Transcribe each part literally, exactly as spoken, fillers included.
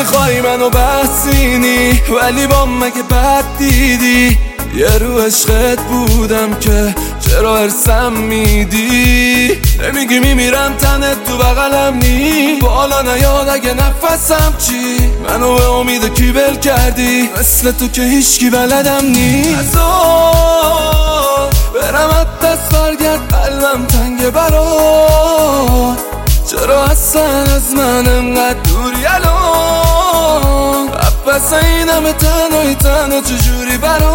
نمیخوای منو بحثینی ولی با مگه بد دیدی یه رو عشقت بودم که چرا ارسم میدی نمیگی میمیرم تنت تو بغلم نی بالا نیاد اگه نفسم چی منو به امید کی ول کردی مثل تو که هیچکی بلدم نی ازار برم از دست برگرد قلبم تنگ برات چرا اصلا از من انقدر دوری الان پس این همه تنهایی تنها چجوری برات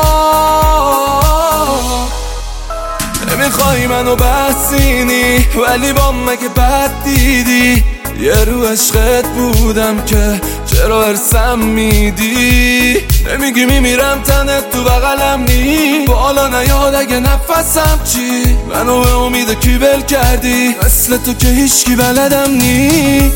نمیخوای منو بحثینی ولی با مگه بد دیدی یه رو عشقت بودم که چرا ارسم میدی نمیگی میمیرم تنت تو بغلم نی بالا نیاد اگه نفسم چی منو به امید کی ول کردی مثل تو که هیچکی بلدم نی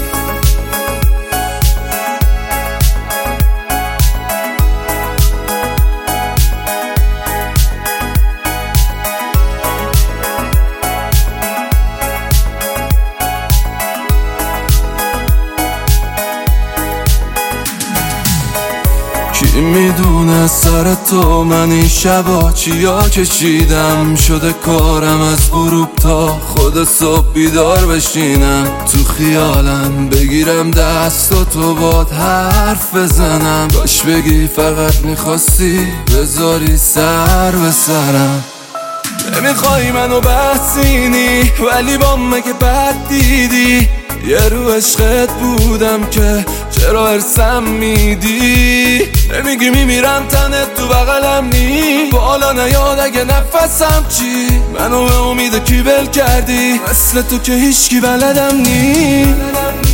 کی میدونه سر تو من این شبا چیا کشیدم شده کارم از غروب تا خود صبح بیدار بشینم تو خیالم بگیرم دست و تو باد حرف بزنم باش بگی فقط میخواستی بذاری سر به سرم نمیخوای منو بحثینی ولی با مگه بد دیدی یه رو عشقت بودم که چرا ارسم میدی نمیگی میمیرم تنت تو بغلم نی بالا نیاد اگه نفسم چی منو به امید کی ول کردی مثل تو که هیچکی بلدم نی